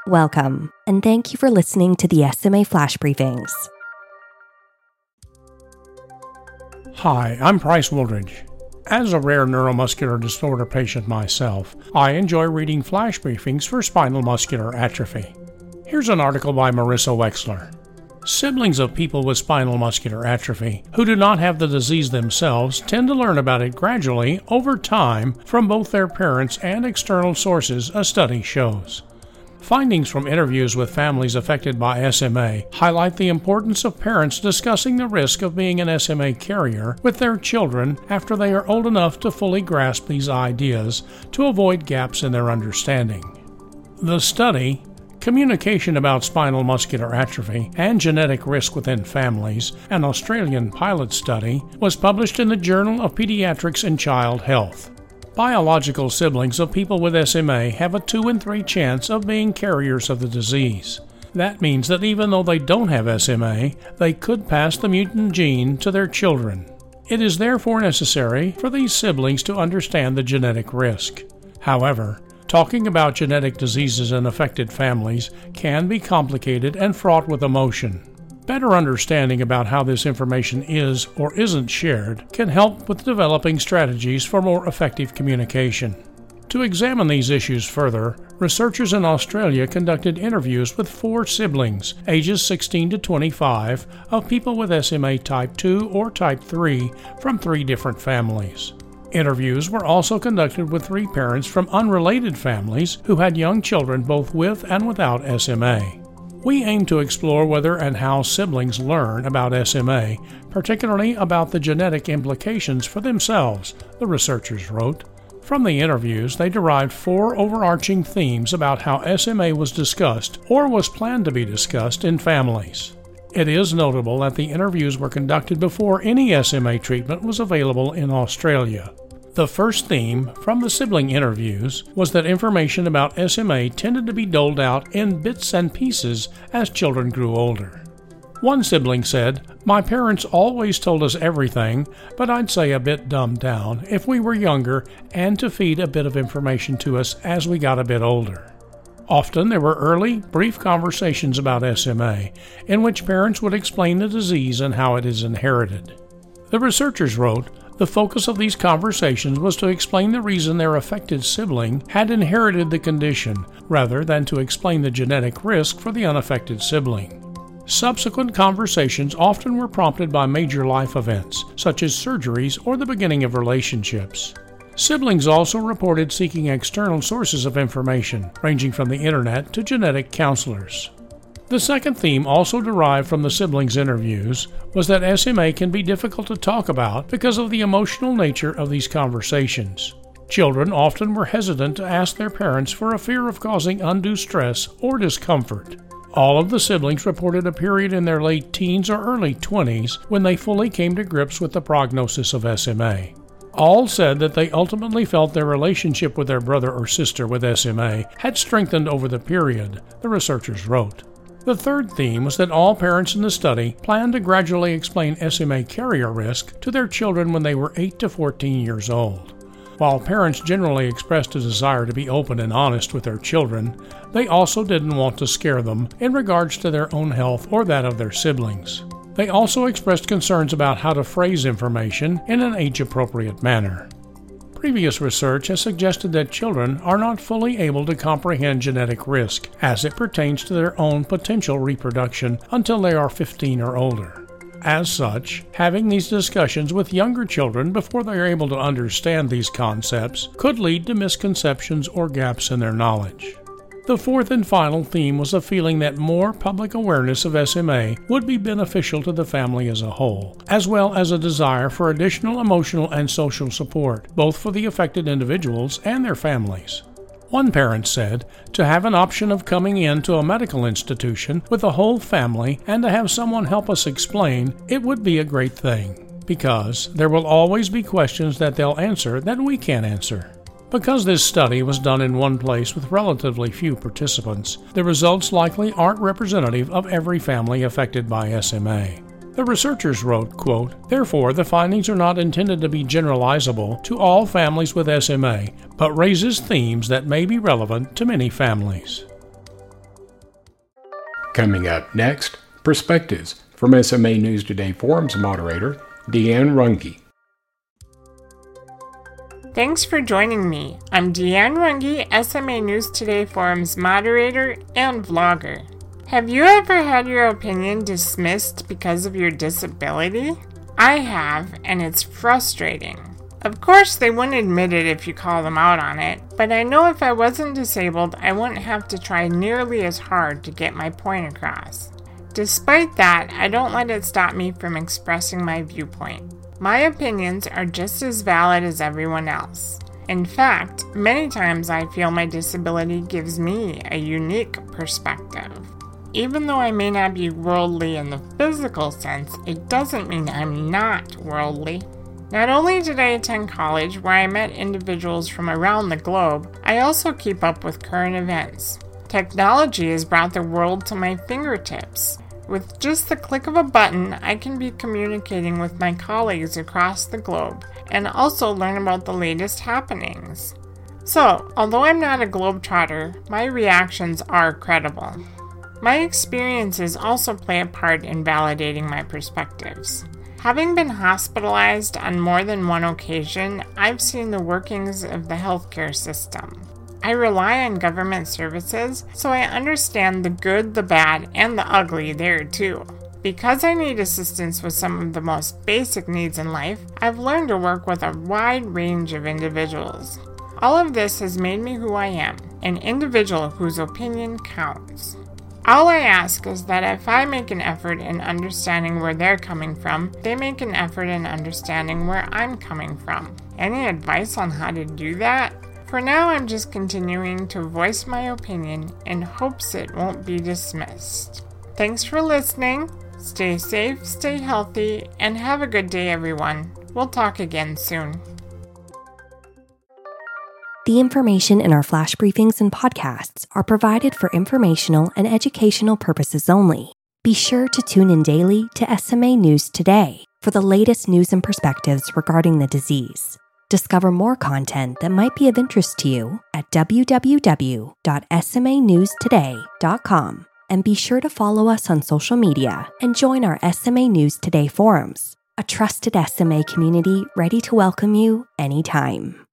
Welcome, and thank you for listening to the SMA Flash Briefings. Hi, I'm Price Woolridge. As a rare neuromuscular disorder patient myself, I enjoy reading flash briefings for spinal muscular atrophy. Here's an article by Marissa Wexler. Siblings of people with spinal muscular atrophy who do not have the disease themselves tend to learn about it gradually over time from both their parents and external sources, a study shows. Findings from interviews with families affected by SMA highlight the importance of parents discussing the risk of being an SMA carrier with their children after they are old enough to fully grasp these ideas to avoid gaps in their understanding. The study, Communication about Spinal Muscular Atrophy and Genetic Risk Within Families, an Australian pilot study, was published in the Journal of Pediatrics and Child Health. Biological siblings of people with SMA have a 2 in 3 chance of being carriers of the disease. That means that even though they don't have SMA, they could pass the mutant gene to their children. It is therefore necessary for these siblings to understand the genetic risk. However, talking about genetic diseases in affected families can be complicated and fraught with emotion. Better understanding about how this information is or isn't shared can help with developing strategies for more effective communication. To examine these issues further, researchers in Australia conducted interviews with 4 siblings, ages 16 to 25, of people with SMA Type 2 or Type 3 from 3 different families. Interviews were also conducted with 3 parents from unrelated families who had young children both with and without SMA. We aim to explore whether and how siblings learn about SMA, particularly about the genetic implications for themselves, the researchers wrote. From the interviews, they derived 4 overarching themes about how SMA was discussed or was planned to be discussed in families. It is notable that the interviews were conducted before any SMA treatment was available in Australia. The first theme from the sibling interviews was that information about SMA tended to be doled out in bits and pieces as children grew older. One sibling said, "My parents always told us everything, but I'd say a bit dumbed down if we were younger and to feed a bit of information to us as we got a bit older." Often there were early, brief conversations about SMA, in which parents would explain the disease and how it is inherited. The researchers wrote, the focus of these conversations was to explain the reason their affected sibling had inherited the condition, rather than to explain the genetic risk for the unaffected sibling. Subsequent conversations often were prompted by major life events, such as surgeries or the beginning of relationships. Siblings also reported seeking external sources of information, ranging from the internet to genetic counselors. The second theme, also derived from the siblings' interviews, was that SMA can be difficult to talk about because of the emotional nature of these conversations. Children often were hesitant to ask their parents for a fear of causing undue stress or discomfort. All of the siblings reported a period in their late teens or early 20s when they fully came to grips with the prognosis of SMA. All said that they ultimately felt their relationship with their brother or sister with SMA had strengthened over the period, the researchers wrote. The third theme was that all parents in the study planned to gradually explain SMA carrier risk to their children when they were 8 to 14 years old. While parents generally expressed a desire to be open and honest with their children, they also didn't want to scare them in regards to their own health or that of their siblings. They also expressed concerns about how to phrase information in an age-appropriate manner. Previous research has suggested that children are not fully able to comprehend genetic risk as it pertains to their own potential reproduction until they are 15 or older. As such, having these discussions with younger children before they are able to understand these concepts could lead to misconceptions or gaps in their knowledge. The fourth and final theme was a feeling that more public awareness of SMA would be beneficial to the family as a whole, as well as a desire for additional emotional and social support, both for the affected individuals and their families. One parent said, "To have an option of coming in to a medical institution with the whole family and to have someone help us explain, it would be a great thing, because there will always be questions that they'll answer that we can't answer." Because this study was done in one place with relatively few participants, the results likely aren't representative of every family affected by SMA. The researchers wrote, quote, "Therefore, the findings are not intended to be generalizable to all families with SMA, but raises themes that may be relevant to many families." Coming up next, Perspectives from SMA News Today Forums moderator, Deanne Runge. Thanks for joining me. I'm Deanne Runge, SMA News Today Forums moderator and vlogger. Have you ever had your opinion dismissed because of your disability? I have, and it's frustrating. Of course, they wouldn't admit it if you call them out on it, but I know if I wasn't disabled, I wouldn't have to try nearly as hard to get my point across. Despite that, I don't let it stop me from expressing my viewpoint. My opinions are just as valid as everyone else. In fact, many times I feel my disability gives me a unique perspective. Even though I may not be worldly in the physical sense, it doesn't mean I'm not worldly. Not only did I attend college where I met individuals from around the globe, I also keep up with current events. Technology has brought the world to my fingertips. With just the click of a button, I can be communicating with my colleagues across the globe and also learn about the latest happenings. So, although I'm not a globetrotter, my reactions are credible. My experiences also play a part in validating my perspectives. Having been hospitalized on more than one occasion, I've seen the workings of the healthcare system. I rely on government services, so I understand the good, the bad, and the ugly there too. Because I need assistance with some of the most basic needs in life, I've learned to work with a wide range of individuals. All of this has made me who I am, an individual whose opinion counts. All I ask is that if I make an effort in understanding where they're coming from, they make an effort in understanding where I'm coming from. Any advice on how to do that? For now, I'm just continuing to voice my opinion in hopes it won't be dismissed. Thanks for listening. Stay safe, stay healthy, and have a good day, everyone. We'll talk again soon. The information in our flash briefings and podcasts are provided for informational and educational purposes only. Be sure to tune in daily to SMA News Today for the latest news and perspectives regarding the disease. Discover more content that might be of interest to you at www.smanewstoday.com. And be sure to follow us on social media and join our SMA News Today forums, a trusted SMA community ready to welcome you anytime.